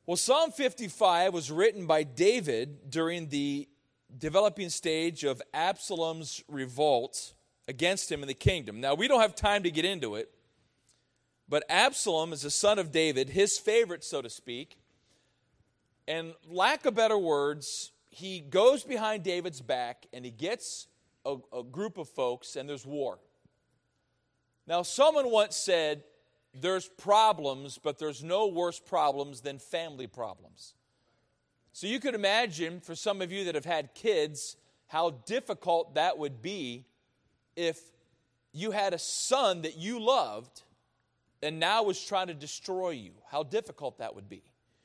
Well, Psalm 55 was written by David during the developing stage of Absalom's revolt against him in the kingdom. Now, we don't have time to get into it, but Absalom is the son of David, his favorite, so to speak. And lack of better words, he goes behind David's back and he gets a group of folks and there's war. Now, someone once said, there's problems, but there's no worse problems than family problems. So you could imagine, for some of you that have had kids, how difficult that would be if you had a son that you loved and now was trying to destroy you. How difficult that would be.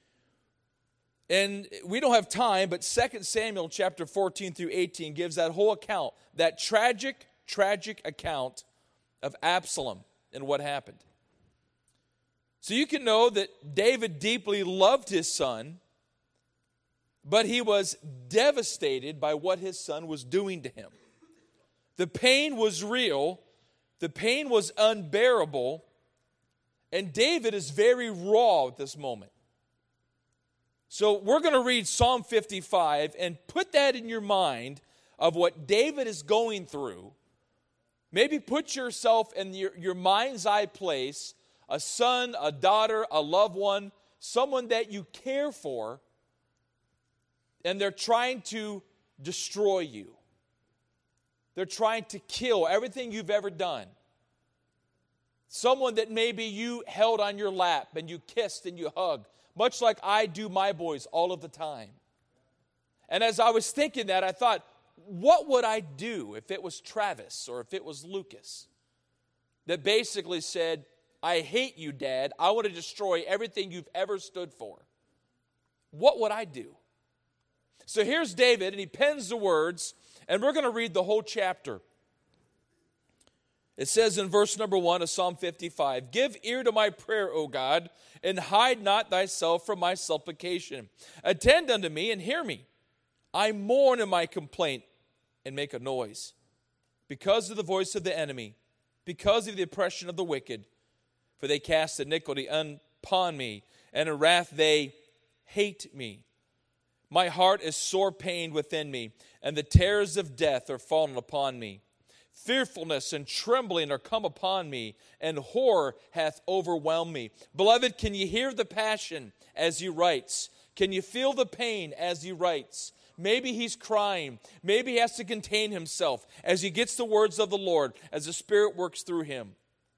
And we don't have time, but 2 Samuel chapter 14 through 18 gives that whole account, that tragic account of Absalom and what happened. So you can know that David deeply loved his son, but he was devastated by what his son was doing to him. The pain was real, the pain was unbearable, and David is very raw at this moment. So we're going to read Psalm 55 and put that in your mind of what David is going through. Maybe put yourself in your mind's eye place, a son, a daughter, a loved one, someone that you care for, and they're trying to destroy you. They're trying to kill everything you've ever done. Someone that maybe you held on your lap and you kissed and you hugged, much like I do my boys all of the time. And as I was thinking that, I thought, what would I do if it was Travis or if it was Lucas that basically said, I hate you, Dad. I want to destroy everything you've ever stood for. What would I do? So here's David, and he pens the words, and we're going to read the whole chapter. It says in verse number 1 of Psalm 55, Give ear to my prayer, O God, and hide not thyself from my supplication. Attend unto me and hear me. I mourn in my complaint and make a noise because of the voice of the enemy, because of the oppression of the wicked. For they cast iniquity upon me, and in wrath they hate me. My heart is sore pained within me, and the terrors of death are fallen upon me. Fearfulness and trembling are come upon me, and horror hath overwhelmed me. Beloved, can you hear the passion as he writes? Can you feel the pain as he writes? Maybe he's crying. Maybe he has to contain himself as he gets the words of the Lord, as the Spirit works through him.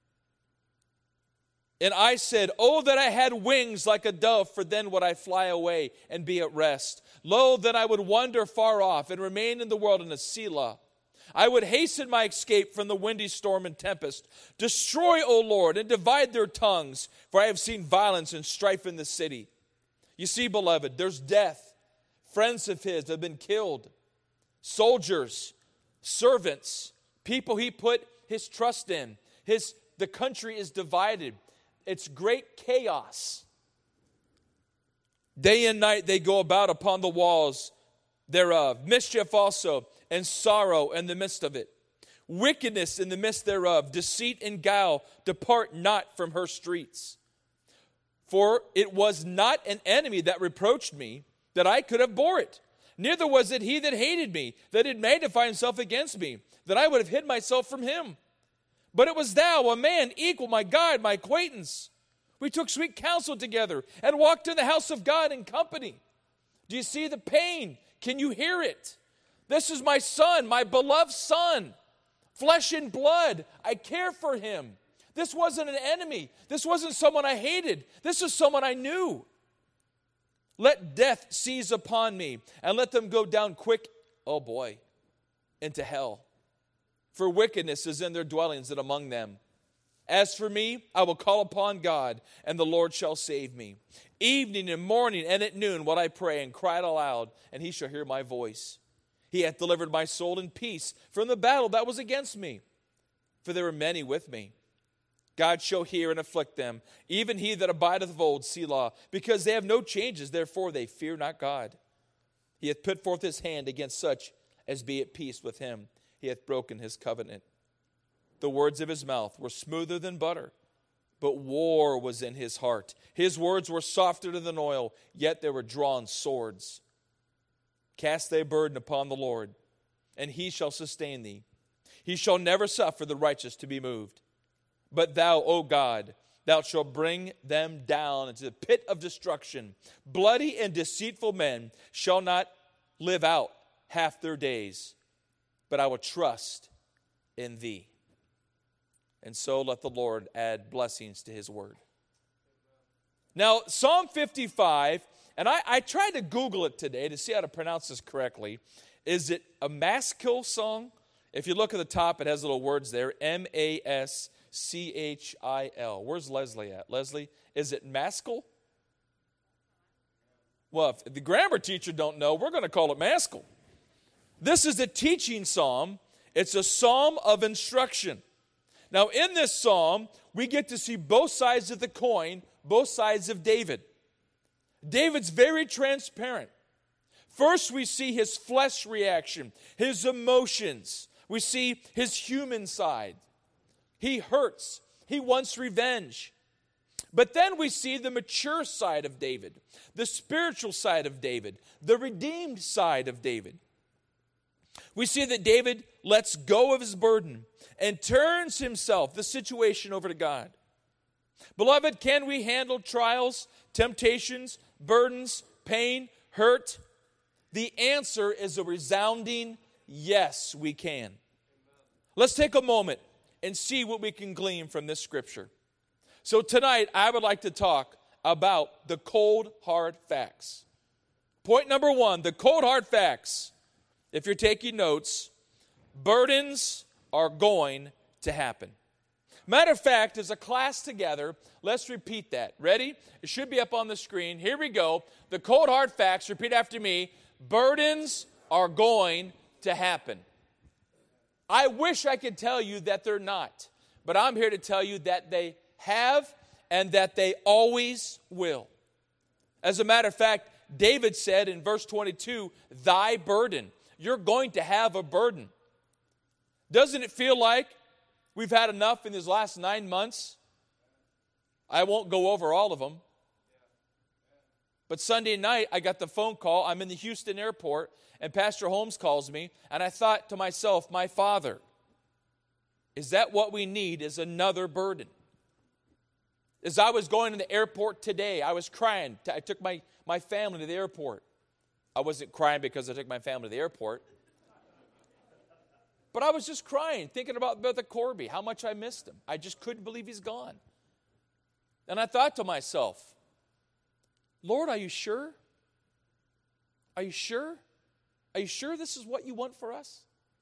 And I said, Oh, that I had wings like a dove, for then would I fly away and be at rest. Lo, that I would wander far off and remain in the world in a Selah. I would hasten my escape from the windy storm and tempest. Destroy, O Lord, and divide their tongues, for I have seen violence and strife in the city. You see, beloved, there's death. Friends of his have been killed. Soldiers, servants, people he put his trust in. The country is divided. It's great chaos. Day and night they go about upon the walls thereof. Mischief also and sorrow in the midst of it. Wickedness in the midst thereof. Deceit and guile depart not from her streets. For it was not an enemy that reproached me, that I could have bore it. Neither was it he that hated me, that did magnify himself against me, that I would have hid myself from him. But it was thou, a man equal, my God, my acquaintance. We took sweet counsel together and walked in the house of God in company. Do you see the pain? Can you hear it? This is my son, my beloved son, flesh and blood. I care for him. This wasn't an enemy. This wasn't someone I hated. This is someone I knew. Let death seize upon me, and let them go down quick, oh boy, into hell. For wickedness is in their dwellings and among them. As for me, I will call upon God, and the Lord shall save me. Evening and morning and at noon will I pray and cry aloud, and he shall hear my voice. He hath delivered my soul in peace from the battle that was against me. For there were many with me. God shall hear and afflict them, even he that abideth of old, Selah, because they have no changes, therefore they fear not God. He hath put forth his hand against such as be at peace with him. He hath broken his covenant. The words of his mouth were smoother than butter, but war was in his heart. His words were softer than oil, yet they were drawn swords. Cast thy burden upon the Lord, and he shall sustain thee. He shall never suffer the righteous to be moved. But thou, O God, thou shalt bring them down into the pit of destruction. Bloody and deceitful men shall not live out half their days, but I will trust in thee. And so let the Lord add blessings to his word. Now, Psalm 55, and I tried to Google it today to see how to pronounce this correctly. Is it a Maskil song? If you look at the top, it has little words there, M-A-S-C-H-I-L. Where's Leslie at? Leslie, is it Maskil? Well, if the grammar teacher don't know, we're going to call it Maskil. This is a teaching psalm. It's a psalm of instruction. Now, in this psalm, we get to see both sides of the coin, both sides of David. David's very transparent. First, we see his flesh reaction, his emotions. We see his human side. He hurts. He wants revenge. But then we see the mature side of David, the spiritual side of David, the redeemed side of David. We see that David lets go of his burden and turns himself, the situation, over to God. Beloved, can we handle trials, temptations, burdens, pain, hurt? The answer is a resounding yes, we can. Let's take a moment and see what we can glean from this scripture. So tonight, I would like to talk about the cold, hard facts. Point number one, the cold, hard facts. If you're taking notes, burdens are going to happen. Matter of fact, as a class together, let's repeat that. Ready? It should be up on the screen. Here we go. The cold, hard facts. Repeat after me. Burdens are going to happen. I wish I could tell you that they're not, but I'm here to tell you that they have and that they always will. As a matter of fact, David said in verse 22, thy burden. You're going to have a burden. Doesn't it feel like we've had enough in these last 9 months? I won't go over all of them. But Sunday night, I got the phone call. I'm in the Houston airport, and Pastor Holmes calls me, and I thought to myself, my Father, is that what we need, is another burden? As I was going to the airport today, I was crying. I took my family to the airport. I wasn't crying because I took my family to the airport. But I was just crying, thinking about Brother Corby, how much I missed him. I just couldn't believe he's gone. And I thought to myself, Lord, are you sure? Are you sure? Are you sure this is what you want for us?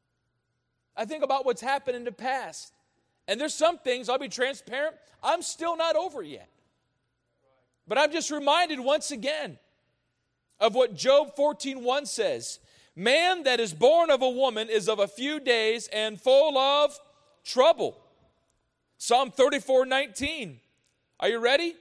I think about what's happened in the past. And there's some things, I'll be transparent, I'm still not over yet. But I'm just reminded once again of what Job 14:1 says. Man that is born of a woman is of a few days and full of trouble. Psalm 34:19. Are you ready?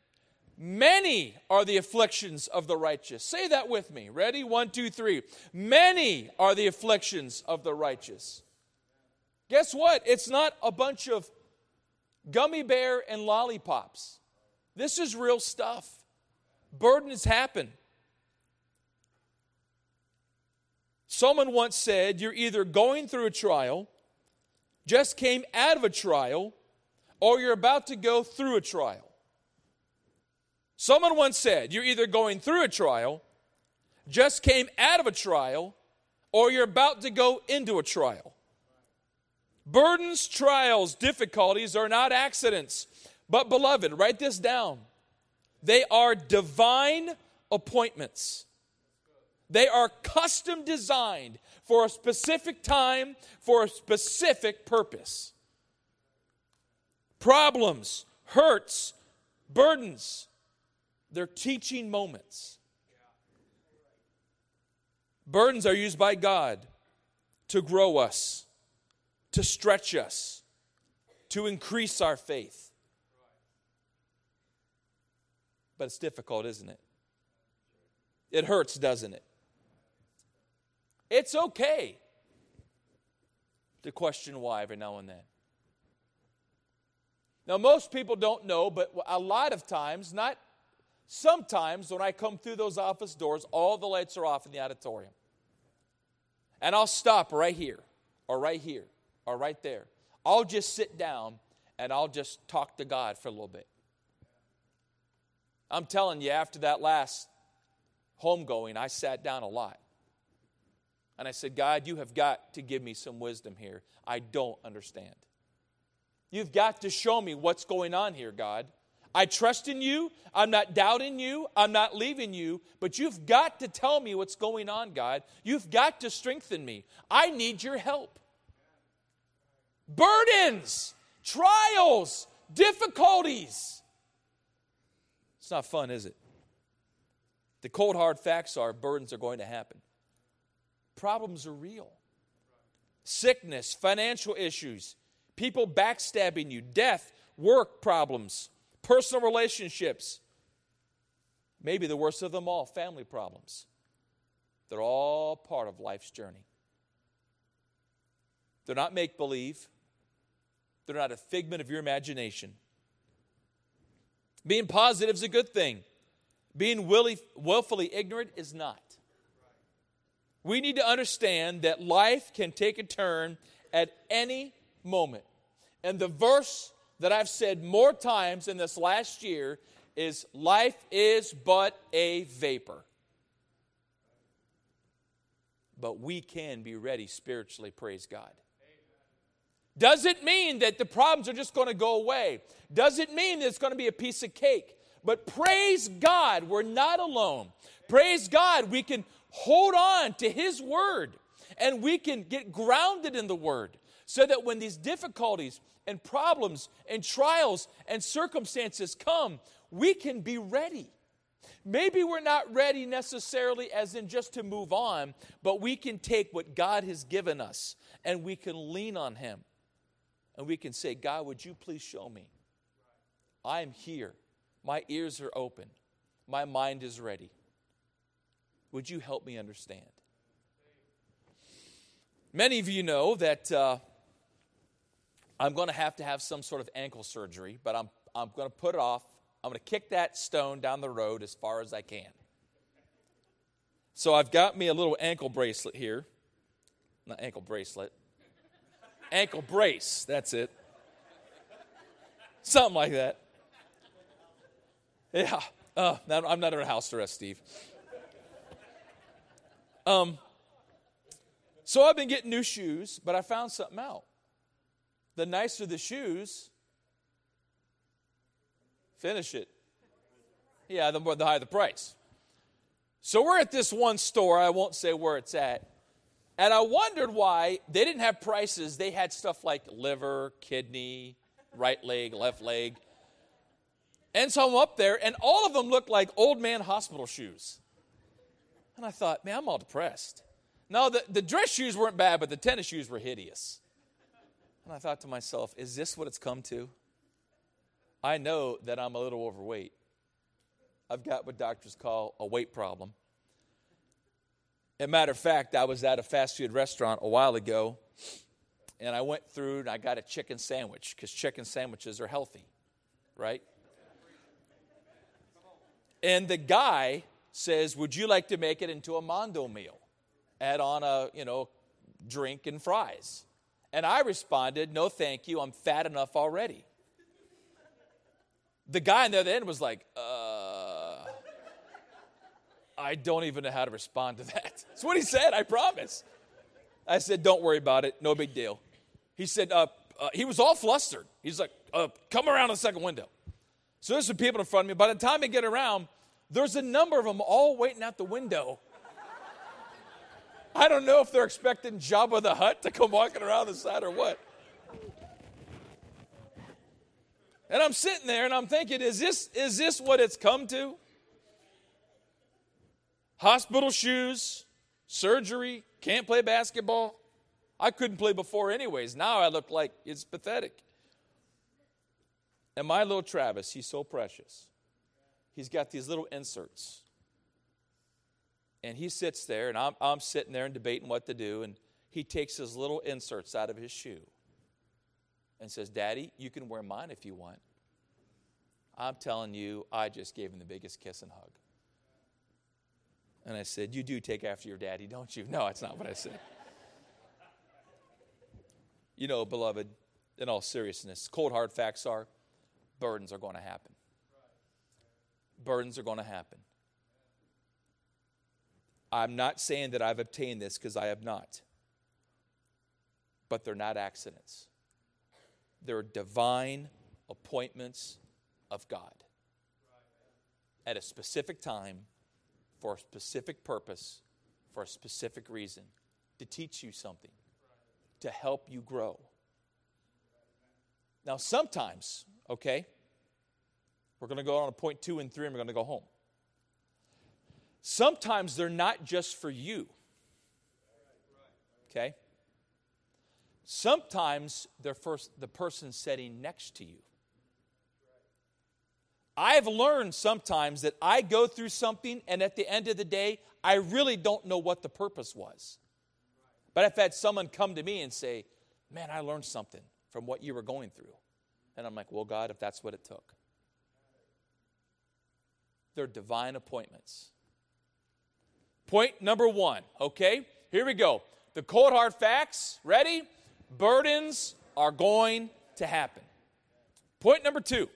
Many are the afflictions of the righteous. Say that with me. Ready? 1, 2, 3. Many are the afflictions of the righteous. Guess what? It's not a bunch of gummy bear and lollipops. This is real stuff. Burdens happen. Someone once said, you're either going through a trial, just came out of a trial, or you're about to go through a trial. Someone once said, you're either going through a trial, just came out of a trial, or you're about to go into a trial. Burdens, trials, difficulties are not accidents. But beloved, write this down. They are divine appointments. They are custom designed for a specific time, for a specific purpose. Problems, hurts, burdens, they're teaching moments. Burdens are used by God to grow us, to stretch us, to increase our faith. But it's difficult, isn't it? It hurts, doesn't it? It's okay to question why every now and then. Now, most people don't know, but a lot of times, not sometimes, when I come through those office doors, all the lights are off in the auditorium. And I'll stop right here, or right here, or right there. I'll just sit down, and I'll just talk to God for a little bit. I'm telling you, after that last homegoing, I sat down a lot. And I said, God, you have got to give me some wisdom here. I don't understand. You've got to show me what's going on here, God. I trust in you. I'm not doubting you. I'm not leaving you. But you've got to tell me what's going on, God. You've got to strengthen me. I need your help. Burdens, trials, difficulties. It's not fun, is it? The cold, hard facts are burdens are going to happen. Problems are real. Sickness, financial issues, people backstabbing you, death, work problems, personal relationships. Maybe the worst of them all, family problems. They're all part of life's journey. They're not make-believe. They're not a figment of your imagination. Being positive is a good thing. Being willfully ignorant is not. We need to understand that life can take a turn at any moment. And the verse that I've said more times in this last year is, life is but a vapor. But we can be ready spiritually, praise God. Doesn't mean that the problems are just going to go away. Doesn't mean that it's going to be a piece of cake. But praise God, we're not alone. Praise God, we can hold on to His Word. And we can get grounded in the Word. So that when these difficulties and problems and trials and circumstances come, we can be ready. Maybe we're not ready necessarily as in just to move on, but we can take what God has given us and we can lean on Him. And we can say, God, would you please show me? I am here. My ears are open. My mind is ready. Would you help me understand? Many of you know that I'm going to have some sort of ankle surgery, but I'm going to put it off. I'm going to kick that stone down the road as far as I can. So I've got me a little ankle bracelet here. Not ankle bracelet. Ankle brace, that's it. Something like that. Yeah. I'm not under house arrest, Steve. So I've been getting new shoes, but I found something out. The nicer the shoes, finish it. Yeah, the higher the price. So we're at this one store, I won't say where it's at, and I wondered why they didn't have prices. They had stuff like liver, kidney, right leg, left leg. And so I'm up there, and all of them looked like old man hospital shoes. And I thought, man, I'm all depressed. No, the dress shoes weren't bad, but the tennis shoes were hideous. And I thought to myself, is this what it's come to? I know that I'm a little overweight. I've got what doctors call a weight problem. As a matter of fact, I was at a fast food restaurant a while ago, and I went through and I got a chicken sandwich, because chicken sandwiches are healthy, right? And the guy says, would you like to make it into a Mondo meal? Add on a, drink and fries. And I responded, no thank you, I'm fat enough already. The guy on the other end was like, I don't even know how to respond to that. That's what he said, I promise. I said, don't worry about it, no big deal. He said, he was all flustered. He's like, come around the second window. So there's some people in front of me. By the time I get around, there's a number of them all waiting out the window. I don't know if they're expecting Jabba the Hutt to come walking around the side or what. And I'm sitting there and I'm thinking, is this what it's come to? Hospital shoes, surgery, can't play basketball. I couldn't play before anyways. Now I look like it's pathetic. And my little Travis, he's so precious. He's got these little inserts. And he sits there, and I'm sitting there and debating what to do, and he takes his little inserts out of his shoe. and says, Daddy, you can wear mine if you want. I'm telling you, I just gave him the biggest kiss and hug. And I said, you do take after your daddy, don't you? No, that's not what I said. You know, beloved, in all seriousness, cold hard facts are, burdens are going to happen. Burdens are going to happen. I'm not saying that I've obtained this, because I have not. But they're not accidents. They're divine appointments of God. At a specific time, for a specific purpose, for a specific reason, to teach you something, to help you grow. Now, sometimes, okay, we're going to go on to point 2 and 3, and we're going to go home. Sometimes they're not just for you, okay? Sometimes they're for the person sitting next to you. I've learned sometimes that I go through something, and at the end of the day, I really don't know what the purpose was. But I've had someone come to me and say, man, I learned something from what you were going through. And I'm like, well, God, if that's what it took. They're divine appointments. Point number 1, okay? Here we go. The cold hard facts, ready? Burdens are going to happen. Point number 2.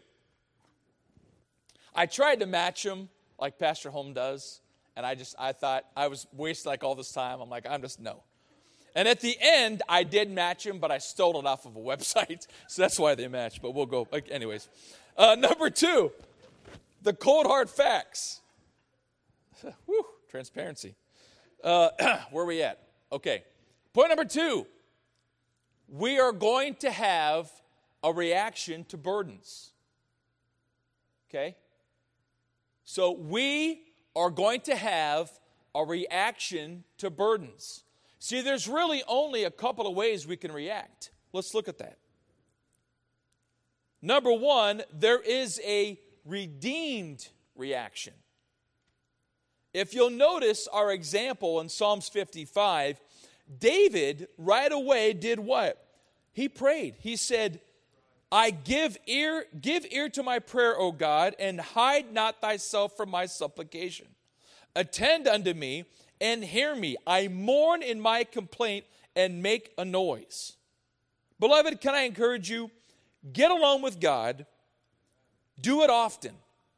I tried to match them like Pastor Holm does, and I thought I was wasting like all this time. I'm like, no. And at the end, I did match them, but I stole it off of a website, so that's why they match, but we'll go. Anyways, number 2, the cold hard facts. Whew, transparency. Where are we at? Okay. Point number 2, we are going to have a reaction to burdens. Okay? So we are going to have a reaction to burdens. See, there's really only a couple of ways we can react. Let's look at that. Number 1, there is a redeemed reaction. If you'll notice our example in Psalms 55, David right away did what? He prayed. He said, I give ear to my prayer, O God, and hide not thyself from my supplication. Attend unto me and hear me. I mourn in my complaint and make a noise. Beloved, can I encourage you? Get along with God. Do it often.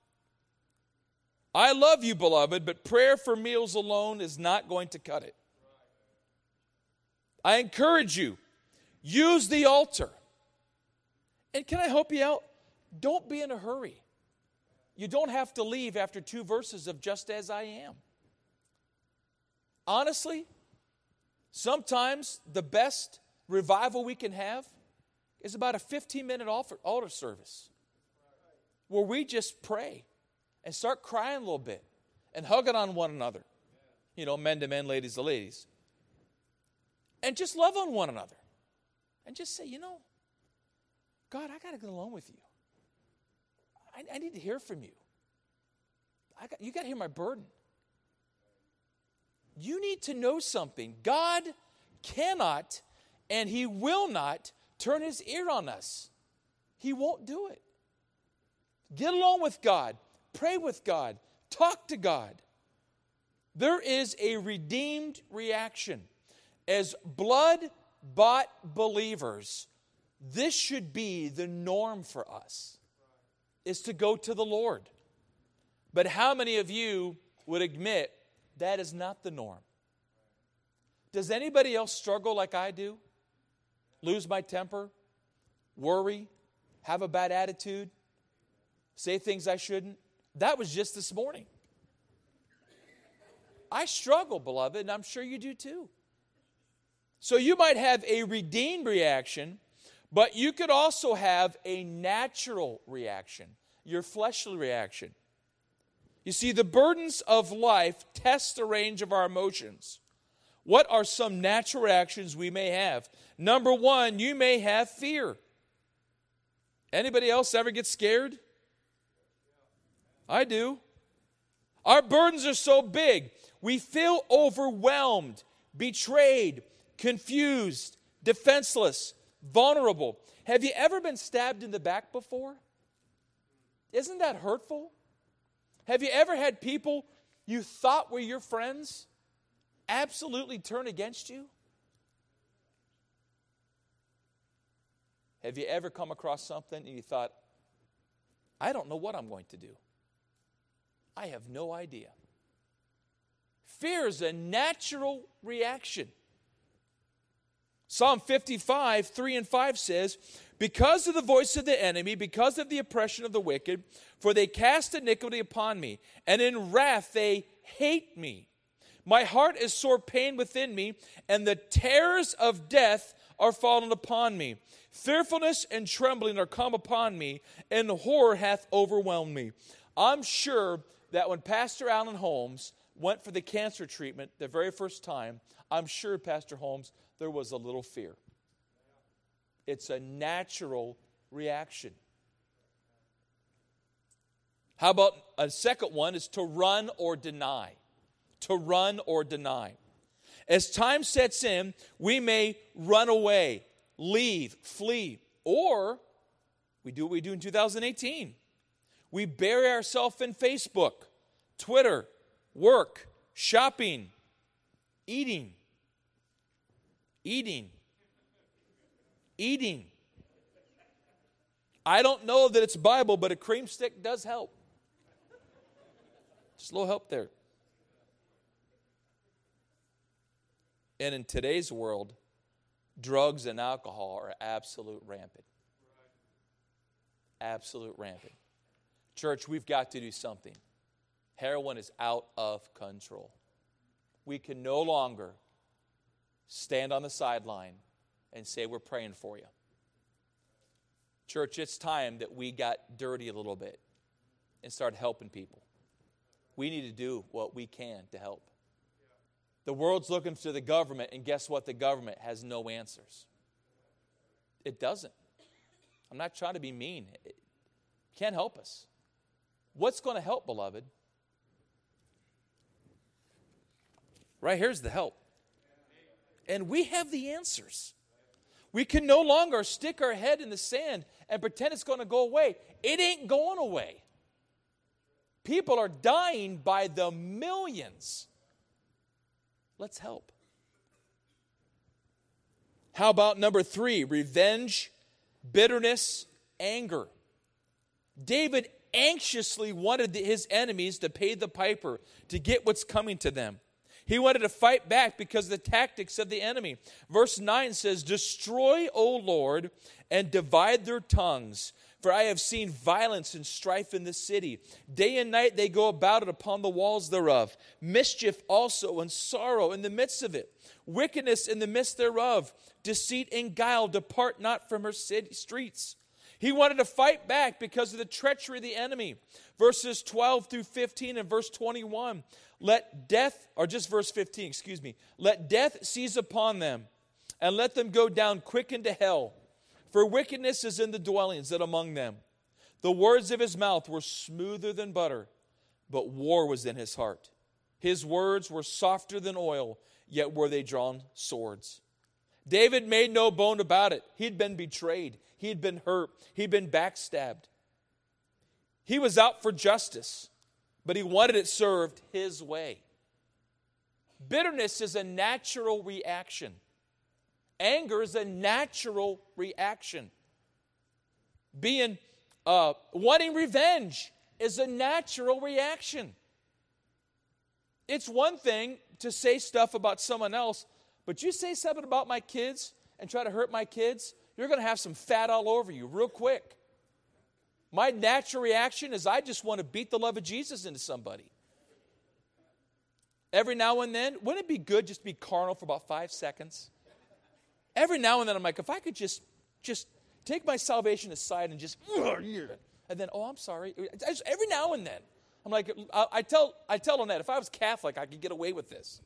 I love you, beloved, but prayer for meals alone is not going to cut it. I encourage you, use the altar. And can I help you out? Don't be in a hurry. You don't have to leave after 2 verses of just as I am. Honestly, sometimes the best revival we can have is about a 15-minute altar service where we just pray and start crying a little bit and hugging on one another. You know, men to men, ladies to ladies. And just love on one another. And just say, God, I got to get along with you. I need to hear from you. You got to hear my burden. You need to know something. God cannot and He will not turn His ear on us. He won't do it. Get along with God. Pray with God. Talk to God. There is a redeemed reaction. As blood-bought believers, this should be the norm for us, is to go to the Lord. But how many of you would admit that is not the norm? Does anybody else struggle like I do? Lose my temper? Worry? Have a bad attitude? Say things I shouldn't? That was just this morning. I struggle, beloved, and I'm sure you do too. So you might have a redeemed reaction, but you could also have a natural reaction, your fleshly reaction. You see, the burdens of life test the range of our emotions. What are some natural reactions we may have? Number 1, you may have fear. Anybody else ever get scared? I do. Our burdens are so big. We feel overwhelmed, betrayed, confused, defenseless, vulnerable. Have you ever been stabbed in the back before? Isn't that hurtful? Have you ever had people you thought were your friends absolutely turn against you? Have you ever come across something and you thought, I don't know what I'm going to do? I have no idea. Fear is a natural reaction. Psalm 55, 3 and 5 says, because of the voice of the enemy, because of the oppression of the wicked, for they cast iniquity upon me, and in wrath they hate me. My heart is sore pain within me, and the terrors of death are fallen upon me. Fearfulness and trembling are come upon me, and horror hath overwhelmed me. I'm sure that when Pastor Alan Holmes went for the cancer treatment the very first time, I'm sure, Pastor Holmes, there was a little fear. It's a natural reaction. How about a second one is to run or deny. To run or deny. As time sets in, we may run away, leave, flee, or we do what we do in 2018. We bury ourselves in Facebook, Twitter, work, shopping, eating. I don't know that it's Bible, but a cream stick does help. Just a little help there. And in today's world, drugs and alcohol are absolute rampant. Absolute rampant. Church, we've got to do something. Heroin is out of control. We can no longer stand on the sideline and say we're praying for you. Church, it's time that we got dirty a little bit and start helping people. We need to do what we can to help. The world's looking to the government, and guess what? The government has no answers. It doesn't. I'm not trying to be mean. It can't help us. What's going to help, beloved? Right here's the help. And we have the answers. We can no longer stick our head in the sand and pretend it's going to go away. It ain't going away. People are dying by the millions. Let's help. How about number 3? Revenge, bitterness, anger. David anxiously wanted his enemies to pay the piper, to get what's coming to them. He wanted to fight back because of the tactics of the enemy. Verse 9 says, destroy, O Lord, and divide their tongues. For I have seen violence and strife in the city. Day and night they go about it upon the walls thereof. Mischief also and sorrow in the midst of it. Wickedness in the midst thereof. Deceit and guile depart not from her streets. He wanted to fight back because of the treachery of the enemy. Verses 12 through 15 and verse 21. Let death, or just verse 15, excuse me. Let death seize upon them, and let them go down quick into hell. For wickedness is in the dwellings and among them. The words of his mouth were smoother than butter, but war was in his heart. His words were softer than oil, yet were they drawn swords. David made no bone about it. He'd been betrayed. He'd been hurt. He'd been backstabbed. He was out for justice, but he wanted it served his way. Bitterness is a natural reaction. Anger is a natural reaction. Wanting revenge is a natural reaction. It's one thing to say stuff about someone else, but you say something about my kids and try to hurt my kids, you're going to have some fat all over you real quick. My natural reaction is I just want to beat the love of Jesus into somebody. Every now and then, wouldn't it be good just to be carnal for about 5 seconds? Every now and then I'm like, if I could just take my salvation aside and just, and then, oh, I'm sorry. Every now and then. I'm like, I tell Lynette, if I was Catholic, I could get away with this.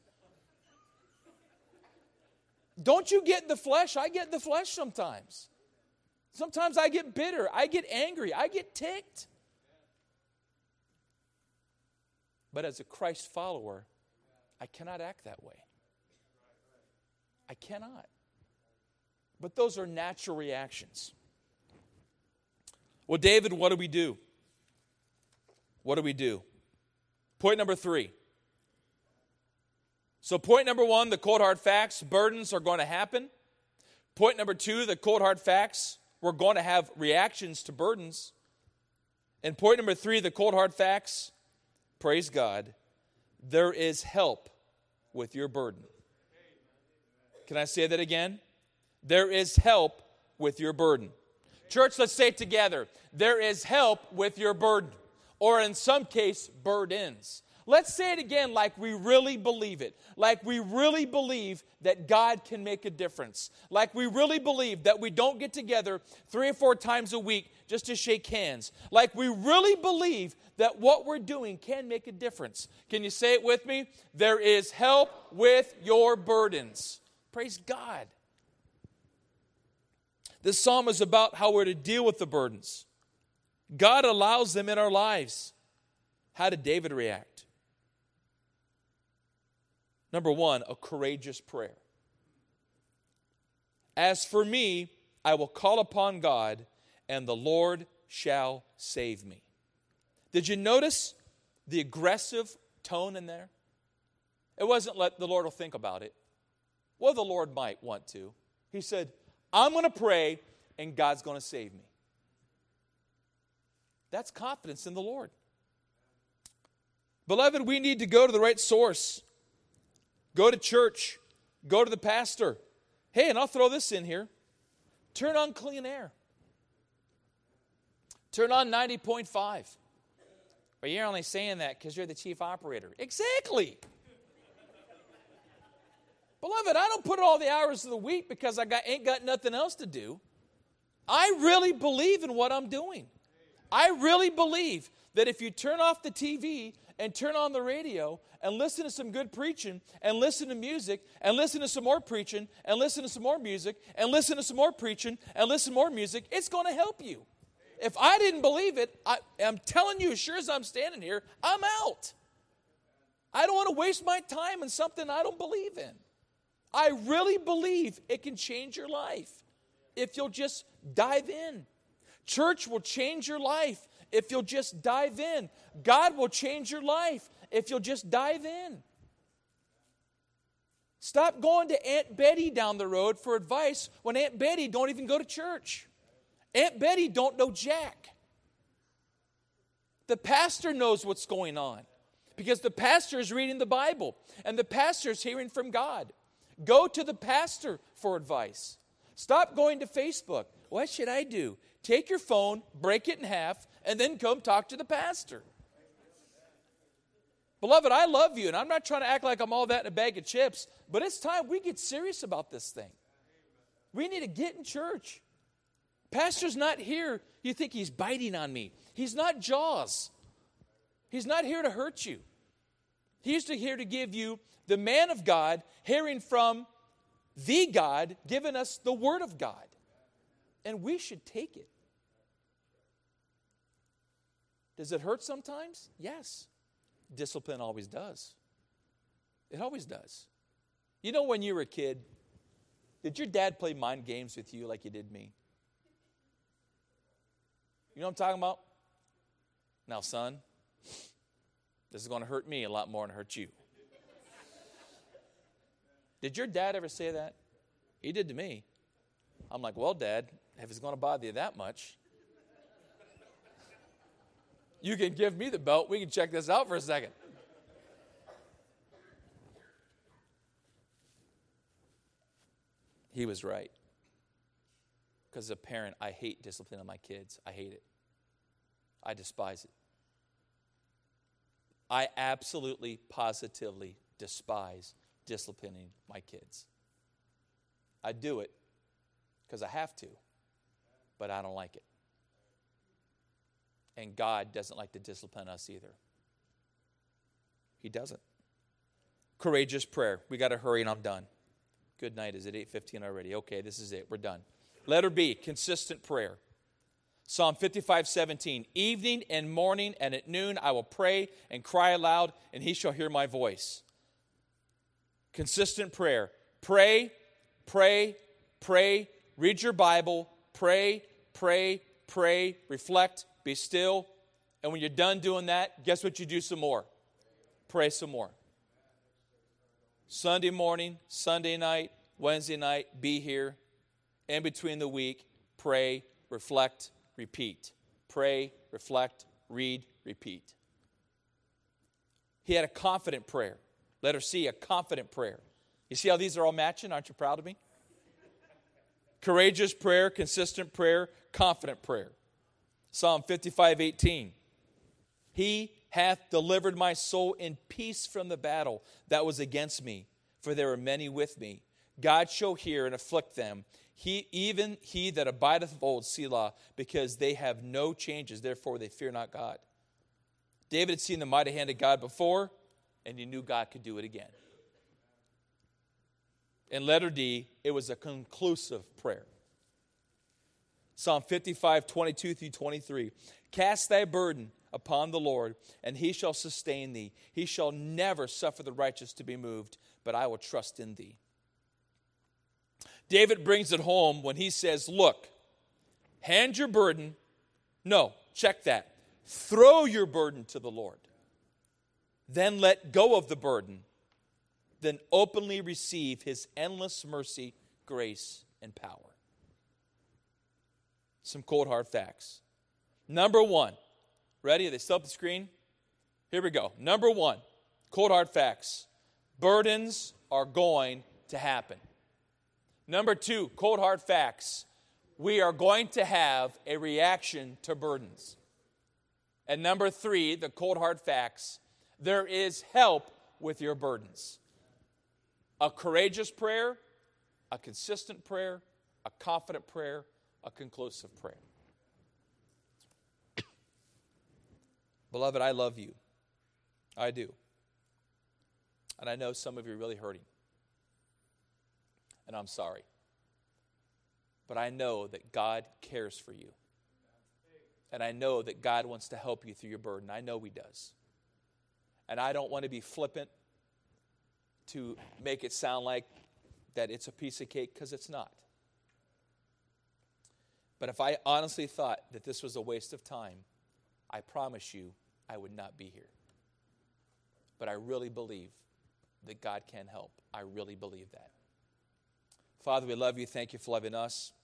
Don't you get in the flesh? I get in the flesh sometimes. Sometimes I get bitter. I get angry. I get ticked. But as a Christ follower, I cannot act that way. I cannot. But those are natural reactions. Well, David, what do we do? What do we do? Point number 3. So point number 1, the cold hard facts, burdens are going to happen. Point number 2, the cold hard facts, we're going to have reactions to burdens. And point number 3, the cold hard facts, praise God, there is help with your burden. Can I say that again? There is help with your burden. Church, let's say it together. There is help with your burden. Or in some case, burdens. Let's say it again like we really believe it. Like we really believe that God can make a difference. Like we really believe that we don't get together 3 or 4 times a week just to shake hands. Like we really believe that what we're doing can make a difference. Can you say it with me? There is help with your burdens. Praise God. This psalm is about how we're to deal with the burdens. God allows them in our lives. How did David react? Number 1, a courageous prayer. As for me, I will call upon God, and the Lord shall save me. Did you notice the aggressive tone in there? It wasn't let the Lord will think about it. Well, the Lord might want to. He said, I'm going to pray, and God's going to save me. That's confidence in the Lord. Beloved, we need to go to the right source. Go to church. Go to the pastor. Hey, and I'll throw this in here. Turn on Clean Air. Turn on 90.5. But you're only saying that because you're the chief operator. Exactly. Beloved, I don't put all the hours of the week because I ain't got nothing else to do. I really believe in what I'm doing. I really believe that if you turn off the TV and turn on the radio and listen to some good preaching and listen to music and listen to some more preaching and listen to some more music and listen to some more preaching and listen to more music, it's going to help you. If I didn't believe it, I'm telling you, as sure as I'm standing here, I'm out. I don't want to waste my time in something I don't believe in. I really believe it can change your life if you'll just dive in. Church will change your life if you'll just dive in. God will change your life if you'll just dive in. Stop going to Aunt Betty down the road for advice when Aunt Betty don't even go to church. Aunt Betty don't know jack. The pastor knows what's going on because the pastor is reading the Bible and the pastor is hearing from God. Go to the pastor for advice. Stop going to Facebook. What should I do? Take your phone, break it in half, and then come talk to the pastor. Beloved, I love you, and I'm not trying to act like I'm all that in a bag of chips, but it's time we get serious about this thing. We need to get in church. Pastor's not here. You think he's biting on me. He's not Jaws. He's not here to hurt you. He's here to give you the man of God, hearing from the God, giving us the word of God. And we should take it. Does it hurt sometimes? Yes. Discipline always does. It always does. You know, when you were a kid, did your dad play mind games with you like he did me? You know what I'm talking about? Now, son, this is going to hurt me a lot more than hurt you. Did your dad ever say that? He did to me. I'm like, well, Dad, if it's going to bother you that much, you can give me the belt. We can check this out for a second. He was right. Because as a parent, I hate disciplining my kids. I hate it. I despise it. I absolutely, positively despise disciplining my kids. I do it because I have to, but I don't like it. And God doesn't like to discipline us either. He doesn't. Courageous prayer. We got to hurry and I'm done. Good night. Is it 8:15 already? Okay, this is it. We're done. Letter B, consistent prayer. Psalm 55:17. Evening and morning and at noon I will pray and cry aloud, and he shall hear my voice. Consistent prayer. Pray, pray, pray, read your Bible, pray, reflect, be still. And when you're done doing that, guess what you do some more? Pray some more. Sunday morning, Sunday night, Wednesday night, be here. In between the week, pray, reflect, repeat. Pray, reflect, read, repeat. He had a confident prayer. Letter C, a confident prayer. You see how these are all matching? Aren't you proud of me? Courageous prayer, consistent prayer, confident prayer. Psalm 55:18. He hath delivered my soul in peace from the battle that was against me, for there are many with me. God shall hear and afflict them. Even he that abideth of old, Selah, because they have no changes, therefore they fear not God. David had seen the mighty hand of God before, and he knew God could do it again. In letter D, it was a conclusive prayer. Psalm 55:22-23. Cast thy burden upon the Lord, and he shall sustain thee. He shall never suffer the righteous to be moved, but I will trust in thee. David brings it home when he says, look, hand your burden. No, check that. Throw your burden to the Lord. Then let go of the burden. Then openly receive his endless mercy, grace, and power. Some cold hard facts. Number one. Ready? Are they still up the screen? Here we go. Number one. Cold hard facts. Burdens are going to happen. Number two. Cold hard facts. We are going to have a reaction to burdens. And number three, the cold hard facts. There is help with your burdens. A courageous prayer, a consistent prayer, a confident prayer, a conclusive prayer. Beloved, I love you. I do. And I know some of you are really hurting. And I'm sorry. But I know that God cares for you. And I know that God wants to help you through your burden. I know he does. And I don't want to be flippant to make it sound like that it's a piece of cake, because it's not. But if I honestly thought that this was a waste of time, I promise you I would not be here. But I really believe that God can help. I really believe that. Father, we love you. Thank you for loving us.